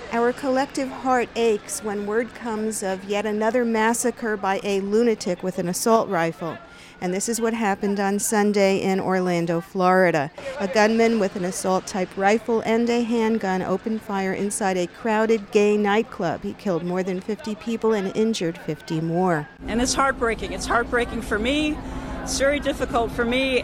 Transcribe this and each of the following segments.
Our collective heart aches when word comes of yet another massacre by a lunatic with an assault rifle. And this is what happened on Sunday in Orlando, Florida. A gunman with an assault-type rifle and a handgun opened fire inside a crowded gay nightclub. He killed more than 50 people and injured 50 more. And it's heartbreaking. It's heartbreaking for me. It's very difficult for me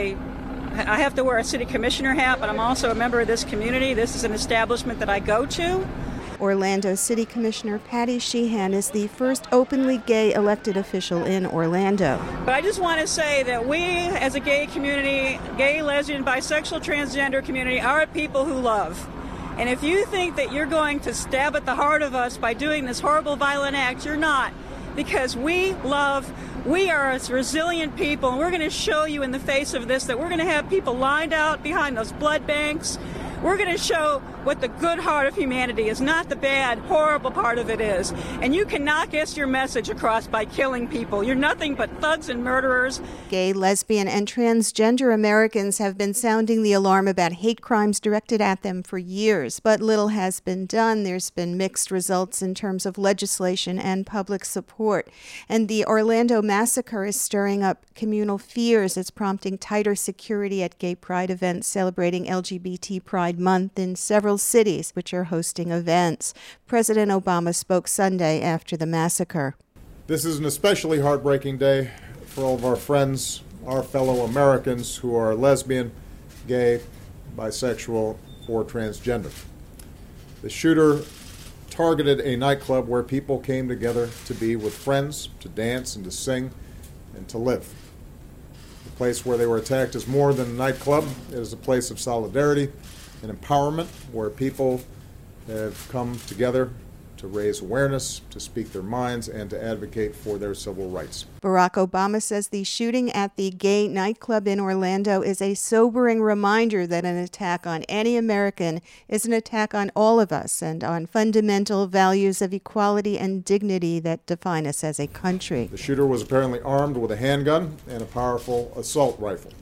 I have to wear a city commissioner hat, but I'm also a member of this community. This is an establishment that I go to. Orlando City Commissioner Patty Sheehan is the first openly gay elected official in Orlando. But I just want to say that we, as a gay community, gay, lesbian, bisexual, transgender community, are a people who love. And if you think that you're going to stab at the heart of us by doing this horrible, violent act, you're not. Because we love, we are a resilient people, and we're going to show you in the face of this that we're going to have people lined out behind those blood banks. We're going to show what the good heart of humanity is, not the bad, horrible part of it is. And you cannot get your message across by killing people. You're nothing but thugs and murderers. Gay, lesbian, and transgender Americans have been sounding the alarm about hate crimes directed at them for years, but little has been done. There's been mixed results in terms of legislation and public support. And the Orlando massacre is stirring up communal fears. It's prompting tighter security at gay pride events celebrating LGBT Pride Month in several cities which are hosting events. President Obama spoke Sunday after the massacre. This is an especially heartbreaking day for all of our friends, our fellow Americans who are lesbian, gay, bisexual, or transgender. The shooter targeted a nightclub where people came together to be with friends, to dance and to sing and to live. The place where they were attacked is more than a nightclub. It is a place of solidarity and empowerment where people have come together to raise awareness, to speak their minds, and to advocate for their civil rights. Barack Obama says the shooting at the gay nightclub in Orlando is a sobering reminder that an attack on any American is an attack on all of us and on fundamental values of equality and dignity that define us as a country. The shooter was apparently armed with a handgun and a powerful assault rifle.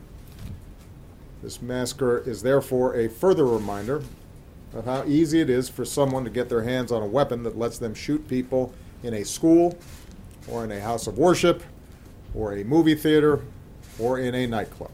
This massacre is therefore a further reminder of how easy it is for someone to get their hands on a weapon that lets them shoot people in a school or in a house of worship or a movie theater or in a nightclub.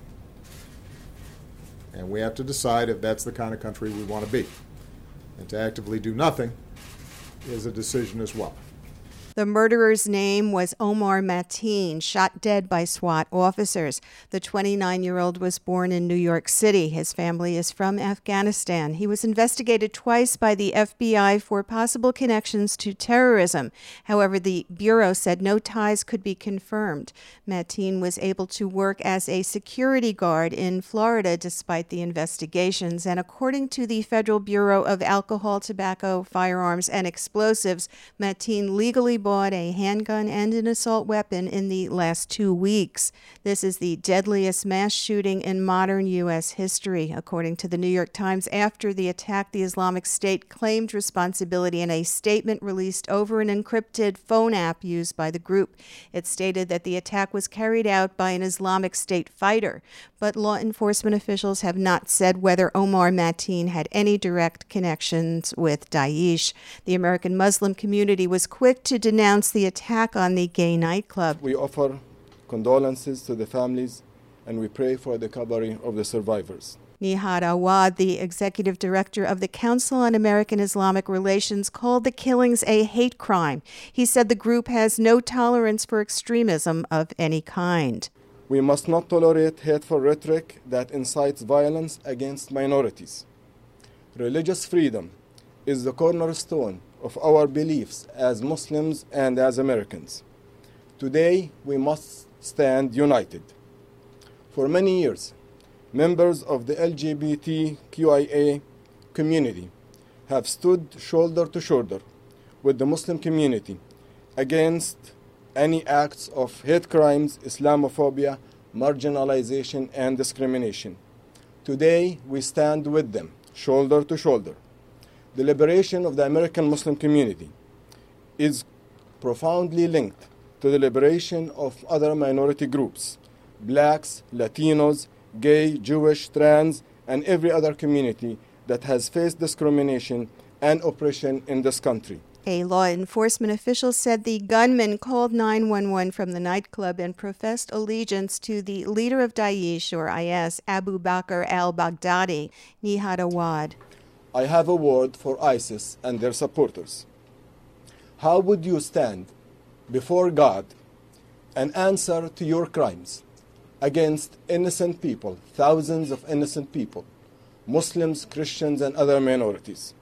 And we have to decide if that's the kind of country we want to be. And to actively do nothing is a decision as well. The murderer's name was Omar Mateen, shot dead by SWAT officers. The 29-year-old was born in New York City. His family is from Afghanistan. He was investigated twice by the FBI for possible connections to terrorism. However, the Bureau said no ties could be confirmed. Mateen was able to work as a security guard in Florida despite the investigations. And according to the Federal Bureau of Alcohol, Tobacco, Firearms, and Explosives, Mateen legally bought a handgun and an assault weapon in the last 2 weeks. This is the deadliest mass shooting in modern U.S. history. According to the New York Times, after the attack, the Islamic State claimed responsibility in a statement released over an encrypted phone app used by the group. It stated that the attack was carried out by an Islamic State fighter, but law enforcement officials have not said whether Omar Mateen had any direct connections with Daesh. The American Muslim community was quick to denounce the attack on the gay nightclub. We offer condolences to the families and we pray for the recovery of the survivors. Nihad Awad, the executive director of the Council on American Islamic Relations, called the killings a hate crime. He said the group has no tolerance for extremism of any kind. We must not tolerate hateful rhetoric that incites violence against minorities. Religious freedom is the cornerstone of our beliefs as Muslims and as Americans. Today, we must stand united. For many years, members of the LGBTQIA community have stood shoulder to shoulder with the Muslim community against any acts of hate crimes, Islamophobia, marginalization, and discrimination. Today, we stand with them, shoulder to shoulder. The liberation of the American Muslim community is profoundly linked to the liberation of other minority groups, blacks, Latinos, gay, Jewish, trans, and every other community that has faced discrimination and oppression in this country. A law enforcement official said the gunman called 911 from the nightclub and professed allegiance to the leader of Daesh, or IS, Abu Bakr al-Baghdadi. Nihad Awad. I have a word for ISIS and their supporters. How would you stand before God and answer to your crimes against innocent people, thousands of innocent people, Muslims, Christians, and other minorities?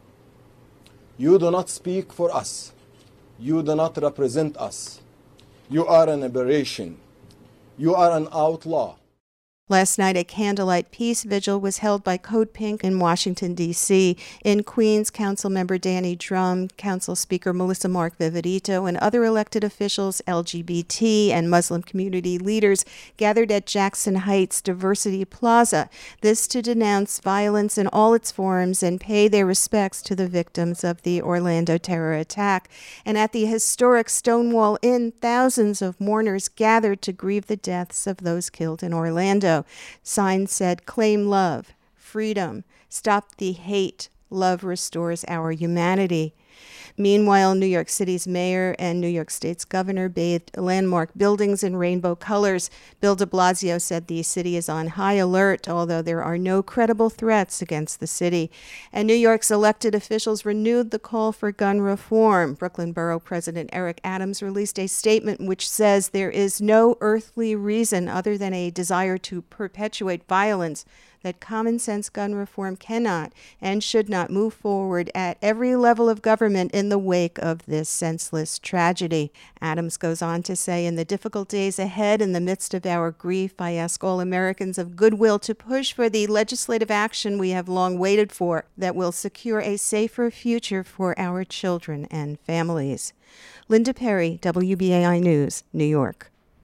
You do not speak for us. You do not represent us. You are an aberration. You are an outlaw. Last night, a candlelight peace vigil was held by Code Pink in Washington, D.C. In Queens, Councilmember Danny Drum, Council Speaker Melissa Mark Viverito, and other elected officials, LGBT, and Muslim community leaders gathered at Jackson Heights Diversity Plaza, this to denounce violence in all its forms and pay their respects to the victims of the Orlando terror attack. And at the historic Stonewall Inn, thousands of mourners gathered to grieve the deaths of those killed in Orlando. Signs said, "Claim love, freedom, stop the hate, love restores our humanity." Meanwhile, New York City's mayor and New York State's governor bathed landmark buildings in rainbow colors. Bill de Blasio said the city is on high alert, although there are no credible threats against the city. And New York's elected officials renewed the call for gun reform. Brooklyn Borough President Eric Adams released a statement which says there is no earthly reason other than a desire to perpetuate violence that common-sense gun reform cannot and should not move forward at every level of government in the wake of this senseless tragedy. Adams goes on to say, in the difficult days ahead, in the midst of our grief, I ask all Americans of goodwill to push for the legislative action we have long waited for that will secure a safer future for our children and families. Linda Perry, WBAI News, New York.